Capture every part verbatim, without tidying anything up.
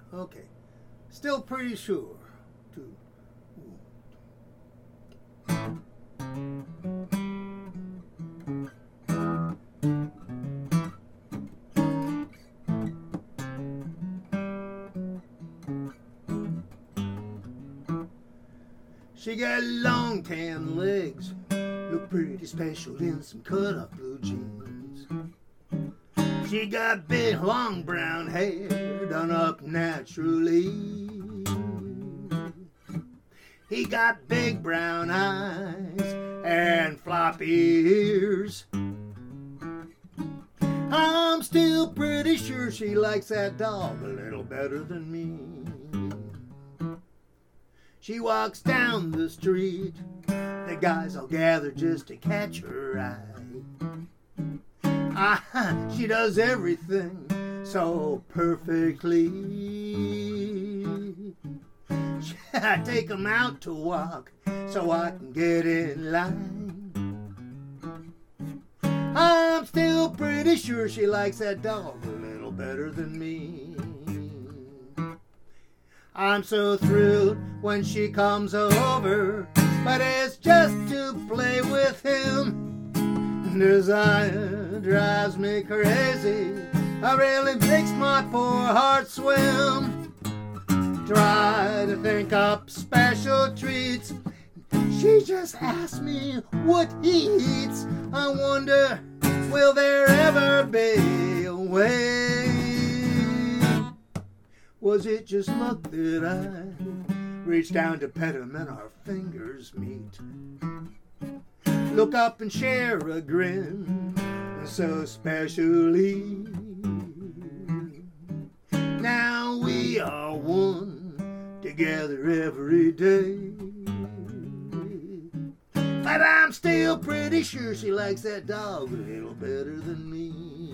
Okay. Still pretty sure. Two. She got long tan legs, look pretty special in some cut-off blue jeans. She got big long brown hair done up naturally. He got big brown eyes and floppy ears. I'm still pretty sure she likes that dog a little better than me. She walks down the street, the guys all gather just to catch her eye. Ah, she does everything so perfectly. I take 'em out to walk so I can get in line. I'm still pretty sure she likes that dog a little better than me. I'm so thrilled when she comes over, but it's just to play with him. Desire drives me crazy, it really makes my poor heart swim. Try to think up special treats, she just asks me what he eats. I wonder, will there ever be a way? Was it just luck that I reached down to pet him and our fingers meet? Look up and share a grin so specially. Now we are one together every day. But I'm still pretty sure she likes that dog a little better than me.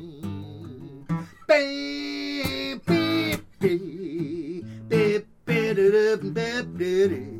Beep, beep, beep, beep, beep, beep, beep, beep.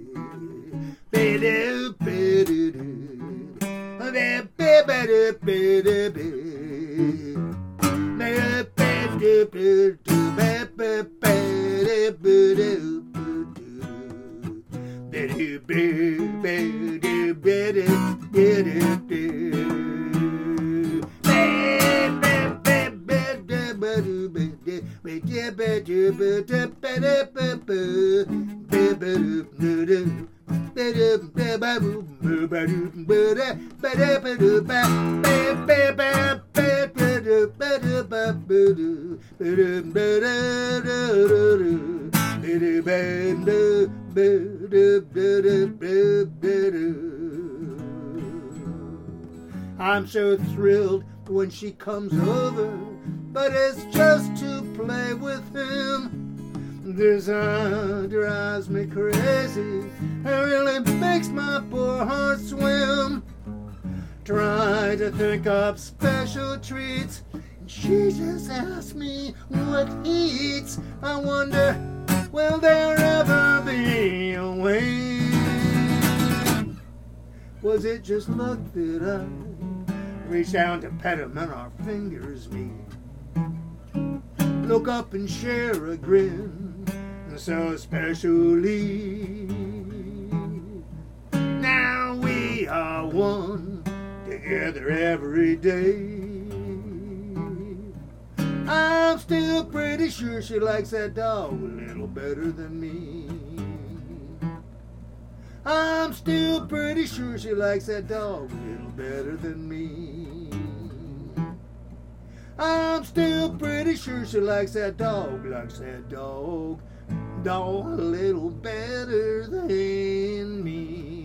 I'm so thrilled when she comes over, but it's just to play with him. This uh, drives me crazy, it really makes my poor heart swim. Try to think of special treats, and she just asks me what he eats. I wonder, will there ever be a way? Was it just luck that I reached down to pet him and our fingers meet? Look up and share a grin so specially. Now we are one together every day. I'm still pretty sure she likes that dog a little better than me. I'm still pretty sure she likes that dog a little better than me. I'm still pretty sure she likes that dog, likes that dog, dog a little better than me.